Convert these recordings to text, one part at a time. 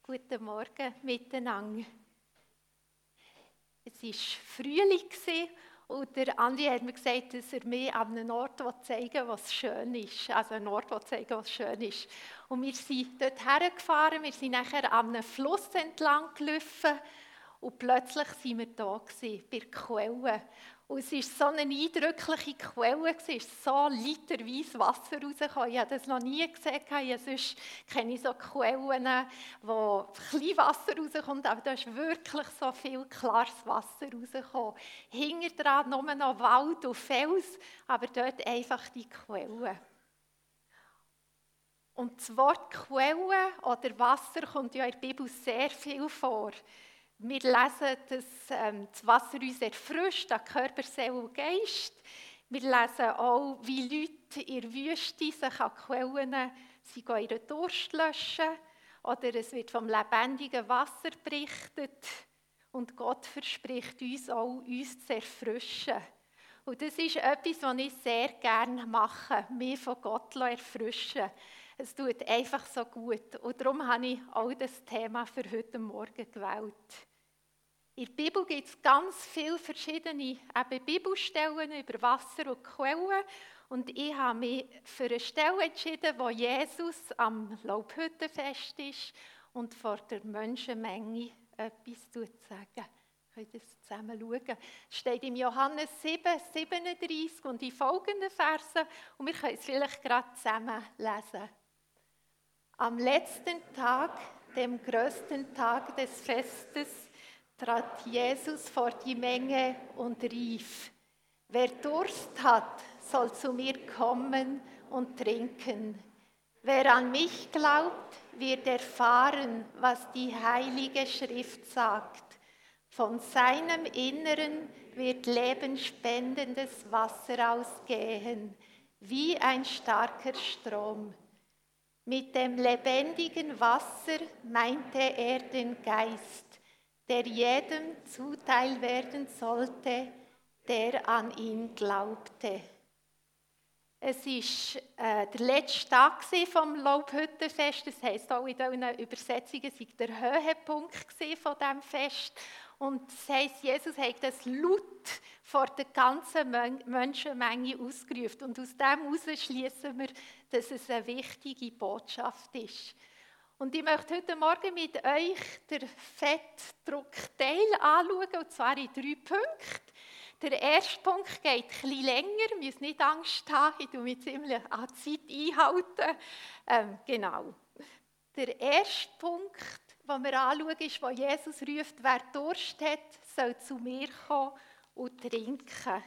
Guten Morgen miteinander. Es war Frühling und der Andi hat mir gesagt, dass er mir an einem Ort zeigen will, was schön ist. Also einen Ort zeigen, was schön ist. Und wir sind dort hergefahren, wir sind nachher an einem Fluss entlang gelaufen und plötzlich waren wir da bei der Quelle. Und es war so eine eindrückliche Quelle, es ist so literweise Wasser rausgekommen. Ich habe das noch nie gesehen. Sonst kenne ich so Quellen, wo klein Wasser rauskommt, aber da ist wirklich so viel klares Wasser rausgekommen. Hinten dran nur noch Wald und Fels, aber dort einfach die Quelle. Und das Wort Quelle oder Wasser kommt ja in der Bibel sehr viel vor. Wir lesen, dass das Wasser uns erfrischt, an Körper, Seele und Geist. Wir lesen auch, wie Leute in der Wüste sich an Quellen ihren Durst löschen. Oder es wird vom lebendigen Wasser berichtet. Und Gott verspricht uns auch, uns zu erfrischen. Und das ist etwas, was ich sehr gerne mache, mich von Gott erfrischen. Es tut einfach so gut. Und darum habe ich auch das Thema für heute Morgen gewählt. In der Bibel gibt es ganz viele verschiedene Bibelstellen über Wasser und Quellen. Und ich habe mich für eine Stelle entschieden, wo Jesus am Laubhüttenfest ist und vor der Menschenmenge etwas sagen. Könnt ihr das zusammen schauen? Es steht im Johannes 7, 37 und in folgenden Versen. Und wir können es vielleicht gerade zusammen lesen. Am letzten Tag, dem größten Tag des Festes, trat Jesus vor die Menge und rief: Wer Durst hat, soll zu mir kommen und trinken. Wer an mich glaubt, wird erfahren, was die Heilige Schrift sagt. Von seinem Inneren wird lebensspendendes Wasser ausgehen, wie ein starker Strom. Mit dem lebendigen Wasser meinte er den Geist, der jedem zuteil werden sollte, der an ihn glaubte. Es war der letzte Tag vom Laubhüttenfest. Das heisst auch in diesen Übersetzungen, es war der Höhepunkt von diesem Fest. Und das heisst, Jesus hat das laut vor der ganzen Menschenmenge ausgerufen. Und aus dem heraus schliessen wir, dass es eine wichtige Botschaft ist. Und ich möchte heute Morgen mit euch den Fettdruckteil anschauen, und zwar in 3 Punkten. Der erste Punkt geht etwas länger, ihr müsst nicht Angst haben, ich halte mich ziemlich an die Zeit einhalten. Genau. Der erste Punkt, den wir anschauen, ist, wo Jesus ruft, wer Durst hat, soll zu mir kommen und trinken.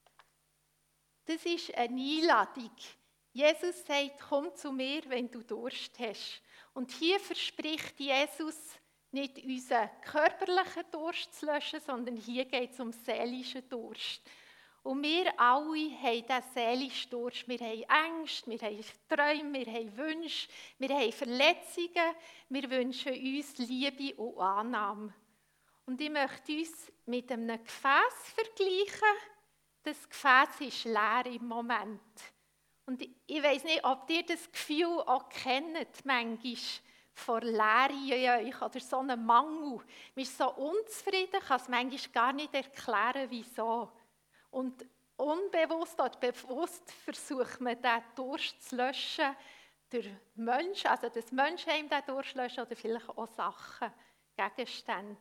Das ist eine Einladung. Jesus sagt, komm zu mir, wenn du Durst hast. Und hier verspricht Jesus, nicht unseren körperlichen Durst zu löschen, sondern hier geht es um seelischen Durst. Und wir alle haben diesen seelischen Durst. Wir haben Ängste, wir haben Träume, wir haben Wünsche, wir haben Verletzungen. Wir wünschen uns Liebe und Annahme. Und ich möchte uns mit einem Gefäß vergleichen. Das Gefäß ist leer im Moment. Und ich weiss nicht, ob ihr das Gefühl auch kennt, manchmal vor Leere in euch oder so einem Mangel. Man ist so unzufrieden, kann es manchmal gar nicht erklären, wieso. Und unbewusst oder bewusst versucht man, diesen Durst zu löschen durch Menschen, also das Menschen haben diesen Durst löschen oder vielleicht auch Sachen, Gegenstände.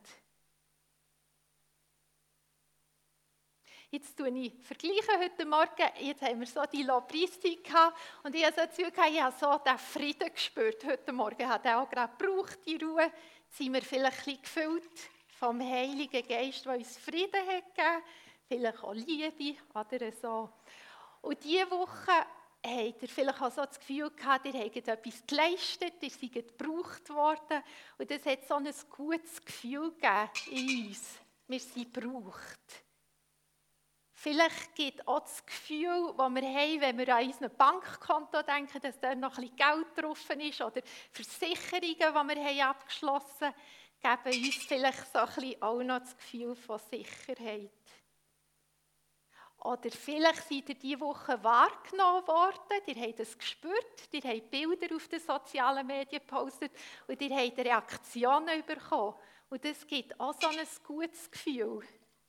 Jetzt vergleiche ich heute Morgen, jetzt haben wir so die Lobpreisung gehabt und ich habe so das Gefühl, ich habe so den Frieden gespürt heute Morgen. Ich habe den auch gerade gebraucht, die Ruhe. Jetzt sind wir vielleicht ein bisschen gefüllt vom Heiligen Geist, der uns Frieden hat gegeben, vielleicht auch Liebe oder so. Und diese Woche habt ihr vielleicht auch so das Gefühl gehabt, ihr habt etwas geleistet, ihr seid gebraucht worden und das hat so ein gutes Gefühl gegeben in uns. Wir sind gebraucht. Vielleicht gibt auch das Gefühl, das wir haben, wenn wir an unser Bankkonto denken, dass da noch ein bisschen Geld drauf ist oder Versicherungen, die wir abgeschlossen haben, geben uns vielleicht so ein bisschen auch noch das Gefühl von Sicherheit. Oder vielleicht seid ihr diese Woche wahrgenommen worden, ihr habt es gespürt, ihr habt Bilder auf den sozialen Medien gepostet und ihr habt Reaktionen bekommen. Und das gibt auch so ein gutes Gefühl.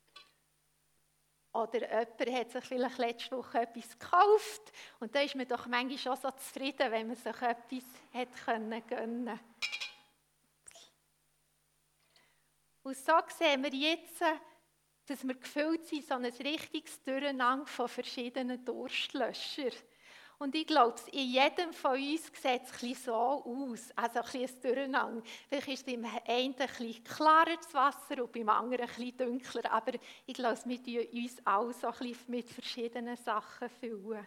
Oder jemand hat sich vielleicht letzte Woche etwas gekauft und da ist man doch manchmal schon so zufrieden, wenn man sich etwas gönnen konnte. Und so sehen wir jetzt, dass wir gefüllt sind, so ein richtiges Durcheinander von verschiedenen Durstlöschern. Und ich glaube, in jedem von uns sieht es ein so aus, also ein bisschen ein Durcheinander. Vielleicht ist beim einen ein bisschen klarer das Wasser und beim anderen ein bisschen dunkler, aber ich glaube, wir füllen uns alle so ein bisschen mit verschiedenen Sachen füllen.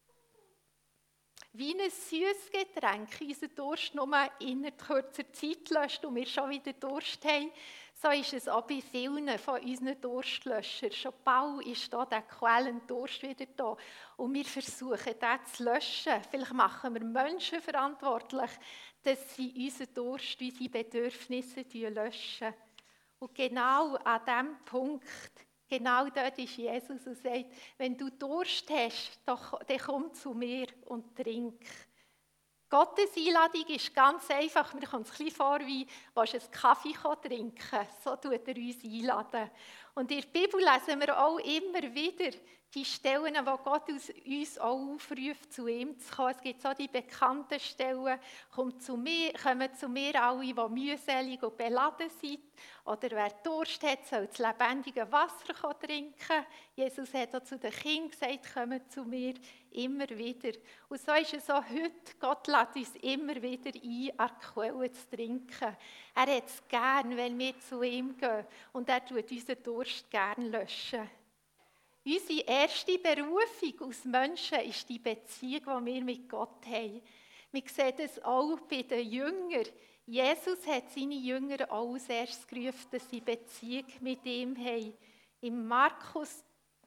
Wie ein süßes Getränk unseren Durst nur innerhalb kurzer Zeit löscht und wir schon wieder Durst haben, so ist es auch bei vielen von unseren Durstlöschern. Schon bald ist da der quälende Durst wieder da. Und wir versuchen, den zu löschen. Vielleicht machen wir Menschen verantwortlich, dass sie unseren Durst, unsere Bedürfnisse löschen. Und genau an diesem Punkt, genau dort ist Jesus und sagt, wenn du Durst hast, dann komm zu mir und trink. Gottes Einladung ist ganz einfach. Mir kommt es ein bisschen vor, wie willst du einen Kaffee trinken. So tut er uns einladen. Und in der Bibel lesen wir auch immer wieder die Stellen, wo Gott uns auch aufruft, zu ihm zu kommen. Es gibt so die bekannten Stellen, kommen zu mir alle, die mühselig und beladen sind. Oder wer Durst hat, soll das lebendige Wasser trinken. Jesus hat auch zu den Kindern gesagt, kommt zu mir, immer wieder. Und so ist es auch heute. Gott lädt uns immer wieder ein, an die Quelle zu trinken. Er hat es gern, wenn wir zu ihm gehen. Und er tut unseren Durst gern löschen. Unsere erste Berufung als Menschen ist die Beziehung, die wir mit Gott haben. Wir sehen das auch bei den Jüngern. Jesus hat seine Jünger auch als erstes gerufen, dass sie Beziehung mit ihm haben. Im Markus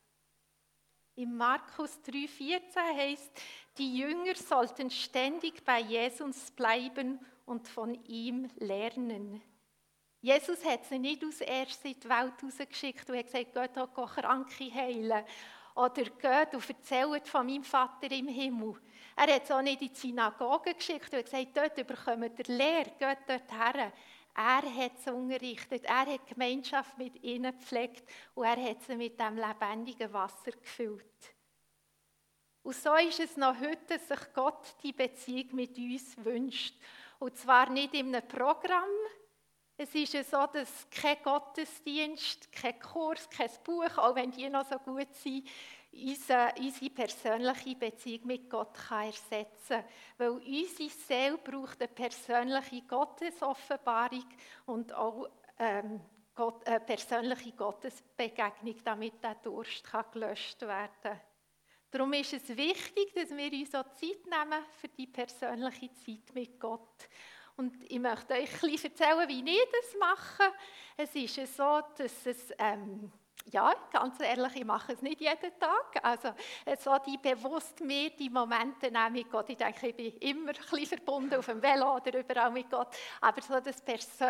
3,14 heißt, die Jünger sollten ständig bei Jesus bleiben und von ihm lernen. Jesus hat sie nicht als erstes in die Welt rausgeschickt und hat gesagt, geht auch Kranke heilen. Oder geht und erzählt von meinem Vater im Himmel. Er hat sie auch nicht in die Synagoge geschickt und hat gesagt, dort bekommt ihr Lehre, geht dort her. Er hat sie unterrichtet, er hat Gemeinschaft mit ihnen gepflegt und er hat sie mit dem lebendigen Wasser gefüllt. Und so ist es noch heute, dass sich Gott die Beziehung mit uns wünscht. Und zwar nicht in einem Programm. Es ist ja so, dass kein Gottesdienst, kein Kurs, kein Buch, auch wenn die noch so gut sind, unsere persönliche Beziehung mit Gott kann ersetzen. Weil unsere Seele braucht eine persönliche Gottesoffenbarung und auch eine persönliche Gottesbegegnung, damit der Durst gelöscht werden kann. Darum ist es wichtig, dass wir uns auch Zeit nehmen für die persönliche Zeit mit Gott. Und ich möchte euch ein bisschen erzählen, wie ich das mache. Es ist so, dass es, ganz ehrlich, ich mache es nicht jeden Tag. Also so bewusst mir die Momente nehmen mit Gott. Ich denke, ich bin immer ein bisschen verbunden auf dem Velo oder überall mit Gott. Aber so das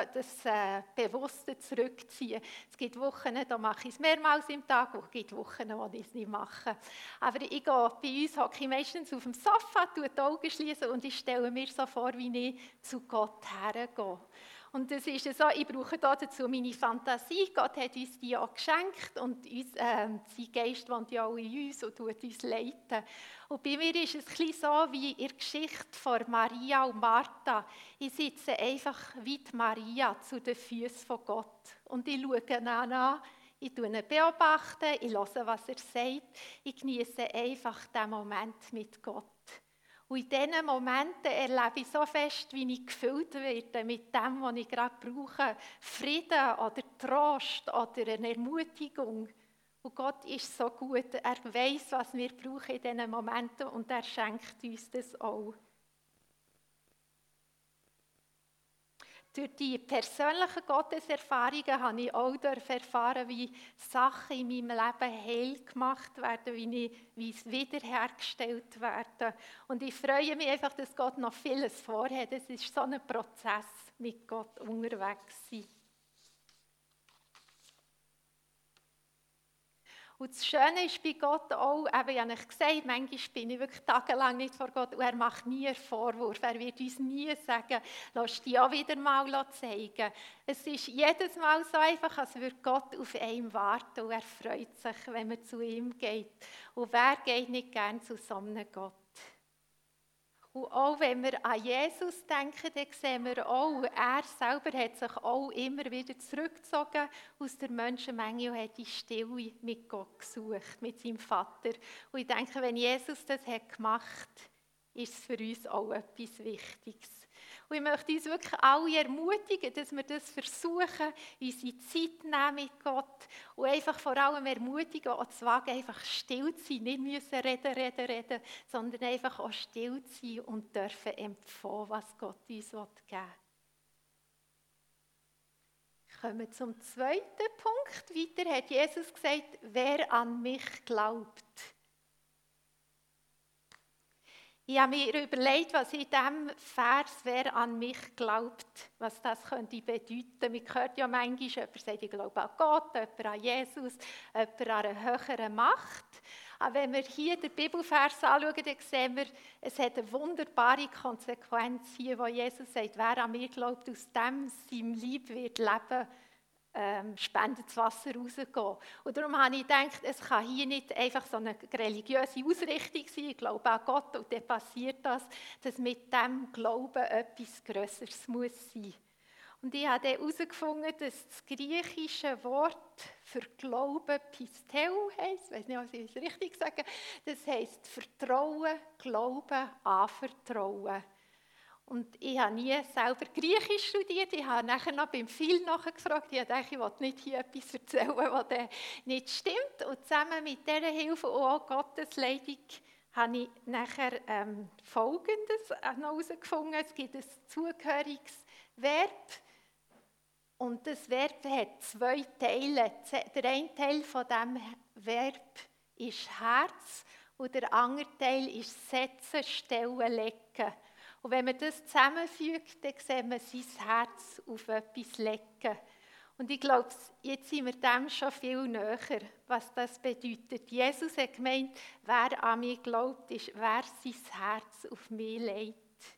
bewusste Zurückziehen. Es gibt Wochen, da mache ich es mehrmals im Tag. Und es gibt Wochen, wo ich es nicht mache. Aber bei uns hocke ich meistens auf dem Sofa, tue die Augen schließen und ich stelle mir so vor, wie ich zu Gott hergehe. Und das ist so, ich brauche dazu meine Fantasie. Gott hat uns die auch geschenkt und sein Geist wohnt ja auch in uns und tut uns leiten. Und bei mir ist es ein bisschen so wie in der Geschichte von Maria und Martha. Ich sitze einfach wie die Maria zu den Füßen von Gott. Und ich schaue ihn an, ich beobachte ihn, ich höre, was er sagt. Ich genieße einfach den Moment mit Gott. Und in diesen Momenten erlebe ich so fest, wie ich gefüllt werde mit dem, was ich gerade brauche. Frieden oder Trost oder eine Ermutigung. Und Gott ist so gut. Er weiß, was wir brauchen in diesen Momenten und er schenkt uns das auch. Durch die persönlichen Gotteserfahrungen habe ich auch erfahren, wie Sachen in meinem Leben heil gemacht werden, wie es wiederhergestellt werden. Und ich freue mich einfach, dass Gott noch vieles vorhat. Es ist so ein Prozess, mit Gott unterwegs zu sein. Und das Schöne ist bei Gott auch, eben, ich habe euch gesagt, manchmal bin ich wirklich tagelang nicht vor Gott und er macht nie einen Vorwurf. Er wird uns nie sagen, lass dich auch wieder mal zeigen. Es ist jedes Mal so einfach, als würde Gott auf einen warten und er freut sich, wenn man zu ihm geht. Und wer geht nicht gern zu so einem Gott? Und auch wenn wir an Jesus denken, dann sehen wir auch, er selber hat sich auch immer wieder zurückgezogen aus der Menschenmenge und hat die Stille mit Gott gesucht, mit seinem Vater. Und ich denke, wenn Jesus das hat gemacht, ist es für uns auch etwas Wichtiges. Und ich möchte uns wirklich alle ermutigen, dass wir das versuchen, unsere Zeit nehmen mit Gott und einfach vor allem ermutigen, auch zu wagen, einfach still zu sein, nicht müssen reden, sondern einfach auch still zu sein und dürfen empfangen, was Gott uns geben will. Kommen wir zum zweiten Punkt. Weiter hat Jesus gesagt, wer an mich glaubt. Ich habe mir überlegt, was in diesem Vers, wer an mich glaubt, was das könnte bedeuten. Man hört ja manchmal, jemand sagt, ich glaube an Gott, jemand an Jesus, jemand an eine höhere Macht. Aber wenn wir hier den Bibelvers anschauen, dann sehen wir, es hat eine wunderbare Konsequenz hier, wo Jesus sagt, wer an mich glaubt, aus dem seinem Leib wird leben, spendendes Wasser rausgehen. Und darum habe ich gedacht, es kann hier nicht einfach so eine religiöse Ausrichtung sein, ich glaube an Gott und dann passiert das, dass mit dem Glauben etwas Grösseres muss sein. Und ich habe dann herausgefunden, dass das griechische Wort für Glauben Pisteu heisst, ich weiß nicht, ob ich es richtig sage, das heisst Vertrauen, Glauben, Anvertrauen. Und ich habe nie selber Griechisch studiert, ich habe nachher noch beim Phil nachgefragt, ich dachte, ich will nicht hier etwas erzählen, was nicht stimmt. Und zusammen mit dieser Hilfe und auch Gottes Leitung habe ich nachher Folgendes noch herausgefunden. Es gibt ein zugehöriges Verb und das Verb hat zwei Teile. Der eine Teil von diesem Verb ist Herz und der andere Teil ist Setzen, Stellen, Legen. Und wenn man das zusammenfügt, dann sieht man sein Herz auf etwas legen. Und ich glaube, jetzt sind wir dem schon viel näher, was das bedeutet. Jesus hat gemeint, wer an mich glaubt, ist, wer sein Herz auf mich legt.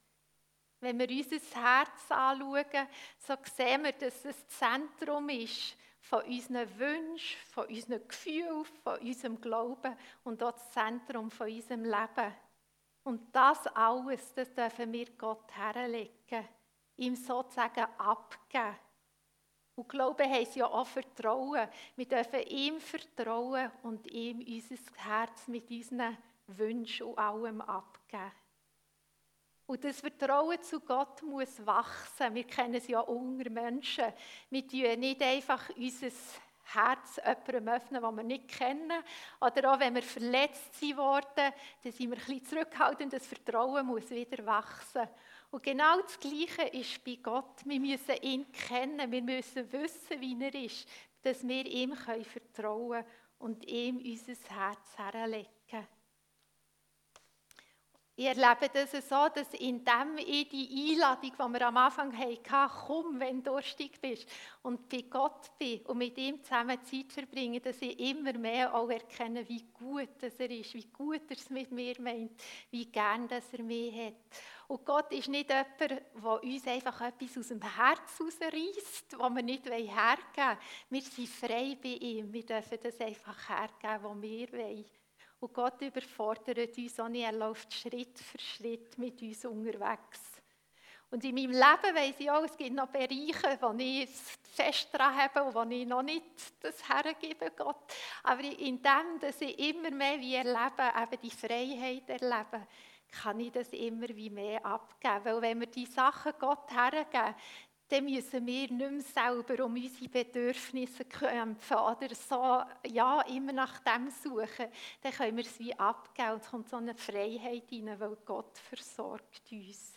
Wenn wir unser Herz anschauen, so sehen wir, dass es das Zentrum ist von unseren Wünschen, von unseren Gefühlen, von unserem Glauben und auch das Zentrum von unserem Leben. Und das alles, das dürfen wir Gott herlegen, ihm sozusagen abgeben. Und Glauben heisst ja auch Vertrauen. Wir dürfen ihm vertrauen und ihm unser Herz mit unseren Wünschen und allem abgeben. Und das Vertrauen zu Gott muss wachsen. Wir kennen es ja unter Menschen. Wir tun nicht einfach unser Herz jemandem öffnen, den wir nicht kennen. Oder auch wenn wir verletzt wurden, dann sind wir ein bisschen zurückhaltend. Das Vertrauen muss wieder wachsen. Und genau das Gleiche ist bei Gott. Wir müssen ihn kennen, wir müssen wissen, wie er ist, dass wir ihm vertrauen können und ihm unser Herz herlegen. Ich erlebe das so, dass indem ich die Einladung, die wir am Anfang hatten, komm, wenn du durstig bist und bei Gott bin und mit ihm zusammen Zeit verbringe, dass ich immer mehr auch erkenne, wie gut dass er ist, wie gut er es mit mir meint, wie gern dass er mich hat. Und Gott ist nicht jemand, der uns einfach etwas aus dem Herz rausreißt, das wir nicht hergeben wollen. Wir sind frei bei ihm, wir dürfen das einfach hergeben, was wir wollen. Und Gott überfordert uns auch nicht, er läuft Schritt für Schritt mit uns unterwegs. Und in meinem Leben weiss ich auch, es gibt noch Bereiche, wo ich fest dran habe und wo ich noch nicht das hergebe Gott. Aber in dem, dass ich immer mehr wie erlebe, eben die Freiheit erlebe, kann ich das immer wie mehr abgeben. Weil wenn wir die Sachen Gott hergeben, dann müssen wir nicht mehr selber um unsere Bedürfnisse kämpfen oder so, ja, immer nach dem suchen. Dann können wir es wie abgeben und es kommt so eine Freiheit rein, weil Gott versorgt uns.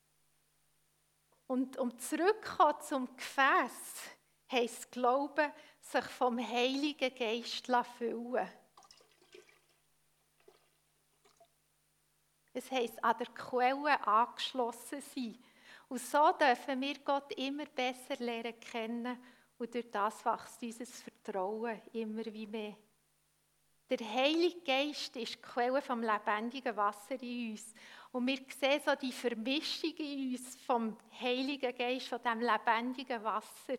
Und um zurückzukommen zum Gefäß, heisst Glauben, sich vom Heiligen Geist füllen. Es heisst, an der Quelle angeschlossen sein. Und so dürfen wir Gott immer besser lernen kennen und durch das wächst unser Vertrauen immer wie mehr. Der Heilige Geist ist die Quelle vom lebendigen Wasser in uns. Und wir sehen so die Vermischung in uns vom Heiligen Geist, von diesem lebendigen Wasser.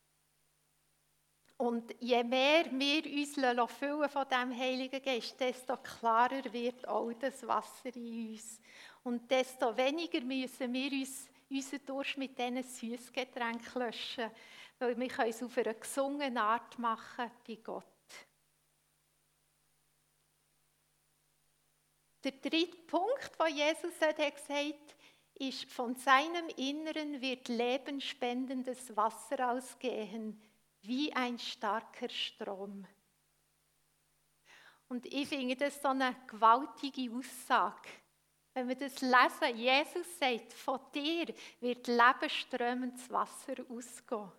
Und je mehr wir uns füllen von diesem Heiligen Geist, desto klarer wird auch das Wasser in uns. Und desto weniger müssen wir unseren Durst mit diesen Süßgetränken löschen, weil wir es auf eine gesungene Art machen bei Gott. Der dritte Punkt, den Jesus gesagt hat, ist, von seinem Inneren wird lebensspendendes Wasser ausgehen, wie ein starker Strom. Und ich finde das so eine gewaltige Aussage. Wenn wir das lesen, Jesus sagt, von dir wird lebensströmendes Wasser ausgehen.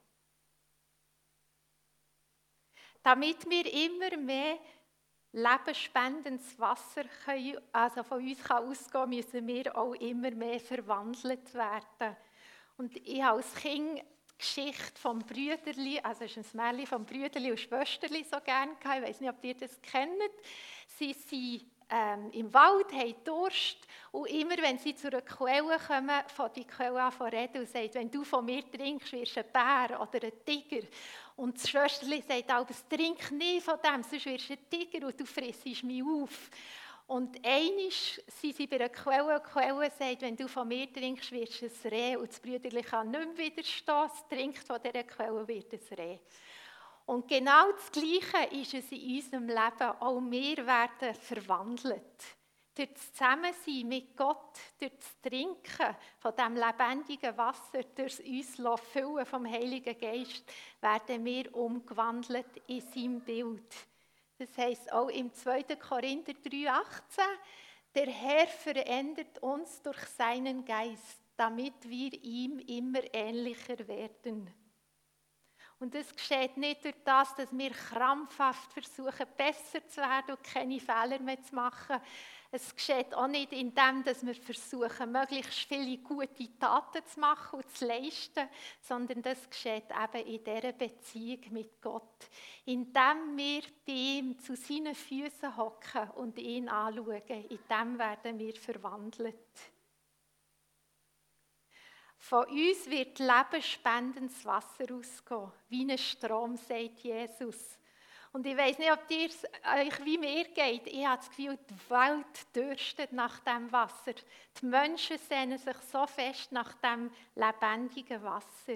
Damit wir immer mehr lebensspendendes Wasser von uns ausgehen kann, müssen wir auch immer mehr verwandelt werden. Und ich habe als Kind die Geschichte vom Brüderli, also es ist ein Märchen vom Brüderli und Schwesterli so gerne gehabt. Ich weiß nicht, ob ihr das kennt. Sie sind im Wald, haben Durst und immer, wenn sie zu einer Quelle kommen, von die Quelle an zu reden und sagt, wenn du von mir trinkst, wirst du ein Bär oder ein Tiger. Und das Schwesterli sagt auch, trink nicht von dem, sonst wirst du ein Tiger und du frissest mich auf. Und einmal sind sie bei einer Quelle und die Quelle sagt, wenn du von mir trinkst, wirst du ein Reh. Und das Brüderli kann nicht mehr widerstehen, es trinkt von dieser Quelle und wird ein Reh. Und genau das Gleiche ist es in unserem Leben. Auch wir werden verwandelt. Durch das Zusammensein mit Gott, durch das Trinken von diesem lebendigen Wasser, durch uns Füllen vom Heiligen Geist, werden wir umgewandelt in sein Bild. Das heisst auch im 2. Korinther 3,18, der Herr verändert uns durch seinen Geist, damit wir ihm immer ähnlicher werden. Und das geschieht nicht durch das, dass wir krampfhaft versuchen, besser zu werden und keine Fehler mehr zu machen. Es geschieht auch nicht in dem, dass wir versuchen, möglichst viele gute Taten zu machen und zu leisten, sondern das geschieht eben in dieser Beziehung mit Gott. Indem wir bei ihm zu seinen Füßen hocken und ihn anschauen, in dem werden wir verwandelt. Von uns wird lebensspendendes Wasser ausgehen, wie ein Strom, sagt Jesus. Und ich weiss nicht, ob es euch wie mir geht. Ich habe das Gefühl, die Welt dürstet nach dem Wasser. Die Menschen sehnen sich so fest nach dem lebendigen Wasser.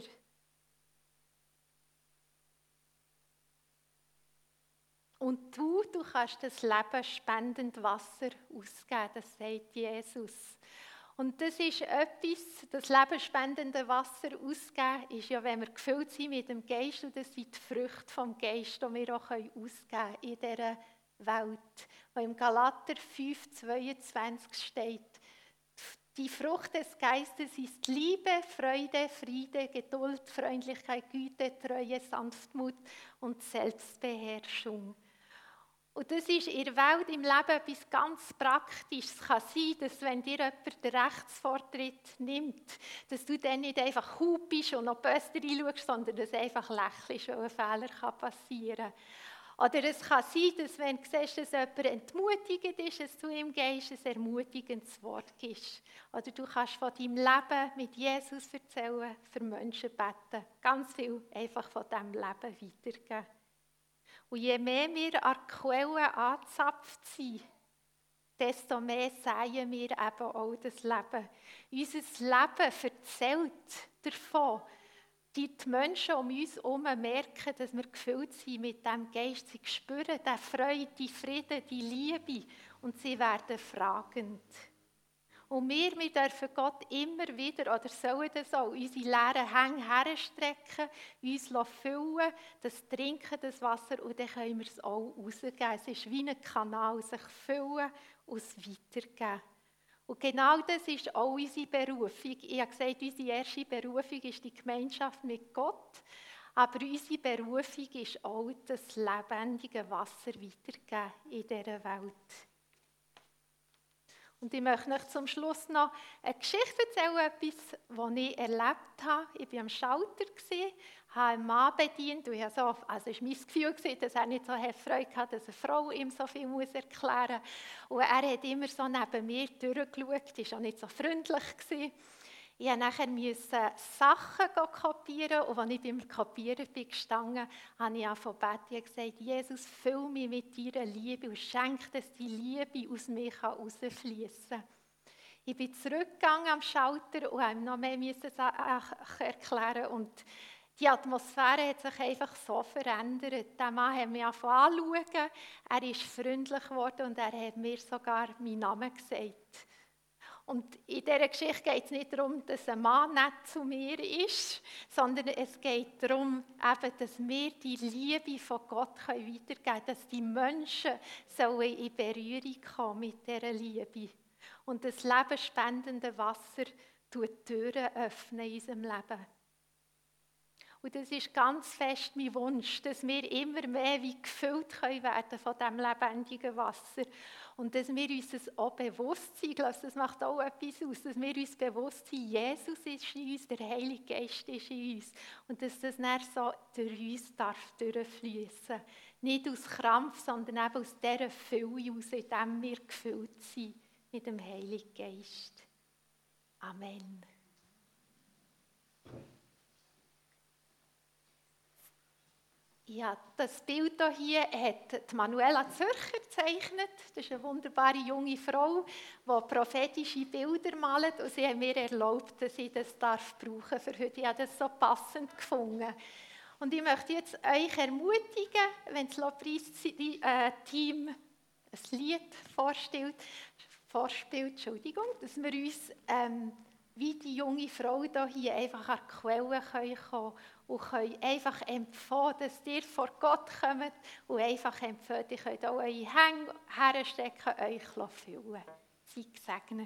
Und du kannst das lebensspendende Wasser ausgeben, das sagt Jesus. Und das ist etwas, das lebensspendende Wasser ausgeben, ist ja, wenn wir gefüllt sind mit dem Geist, und das sind die Früchte vom Geist, die wir auch ausgeben können in dieser Welt. Wo im Galater 5,22 steht, die Frucht des Geistes ist Liebe, Freude, Friede, Geduld, Freundlichkeit, Güte, Treue, Sanftmut und Selbstbeherrschung. Und das ist in der Welt, im Leben etwas ganz Praktisches. Es kann sein, dass wenn dir jemand den Rechtsvortritt nimmt, dass du dann nicht einfach hupst und noch böse reinschaust, sondern dass einfach lächelst, weil ein Fehler passieren kann. Oder es kann sein, dass wenn du siehst, dass jemand entmutigend ist, dass du ihm gehst, ein ermutigendes Wort gibst. Oder du kannst von deinem Leben mit Jesus erzählen, für Menschen beten. Ganz viel einfach von diesem Leben weitergeben. Und je mehr wir an die Quelle angezapft sind, desto mehr säen wir eben auch das Leben. Unser Leben erzählt davon, die Menschen um uns herum merken, dass wir gefüllt sind mit diesem Geist. Sie spüren die Freude, die Frieden, die Liebe und sie werden fragend. Und wir dürfen Gott immer wieder, oder sollen das auch, unsere leeren Hänge herstrecken, uns füllen, das Trinken, das Wasser, und dann können wir es auch rausgeben. Es ist wie ein Kanal, sich füllen und es weitergeben. Und genau das ist auch unsere Berufung. Ich habe gesagt, unsere erste Berufung ist die Gemeinschaft mit Gott, aber unsere Berufung ist auch das lebendige Wasser weitergeben in dieser Welt. Und ich möchte euch zum Schluss noch eine Geschichte erzählen, etwas, das ich erlebt habe. Ich war am Schalter, habe einen Mann bedient. Und es war mein Gefühl, dass er nicht so Freude hatte, dass eine Frau ihm so viel erklären muss. Und er hat immer so neben mir durchgeschaut, er war auch nicht so freundlich. Ich musste nachher Sachen kopieren und als ich beim Kopieren bin gestanden, habe ich angefangen zu beten und gesagt, Jesus, füll mich mit deiner Liebe und schenke, dass die Liebe aus mir herausfließen kann. Ich bin zurückgegangen am Schalter und musste ihm noch mehr Sachen erklären. Und die Atmosphäre hat sich einfach so verändert. Der Mann hat mich angeschaut, er ist freundlich geworden und er hat mir sogar meinen Namen gesagt. Und in dieser Geschichte geht es nicht darum, dass ein Mann nett zu mir ist, sondern es geht darum, eben, dass wir die Liebe von Gott weitergeben können, dass die Menschen in Berührung kommen mit dieser Liebe. Und das lebenspendende Wasser tut Türen öffnen in unserem Leben. Und das ist ganz fest mein Wunsch, dass wir immer mehr wie gefüllt werden von diesem lebendigen Wasser. Und dass wir uns das auch bewusst sind, ich glaube, das macht auch etwas aus, dass wir uns bewusst sind, Jesus ist in uns, der Heilige Geist ist in uns. Und dass das dann so durch uns durchfließen darf. Nicht aus Krampf, sondern eben aus dieser Fülle, aus dem wir gefüllt sind mit dem Heiligen Geist. Amen. Ja, das Bild hier hat die Manuela Zürcher gezeichnet. Das ist eine wunderbare junge Frau, die prophetische Bilder malt. Und sie hat mir erlaubt, dass ich das brauchen darf für heute. Ich habe das so passend gefunden. Und ich möchte jetzt euch ermutigen, wenn das Lobpreisteam ein Lied vorspielt, dass wir uns wie die junge Frau hier einfach an die Quelle kommen können und können einfach empfangen, dass ihr vor Gott kommt und einfach empfangen. Ihr könnt auch eure Hände herstecken, euch füllen. Seid gesegnet.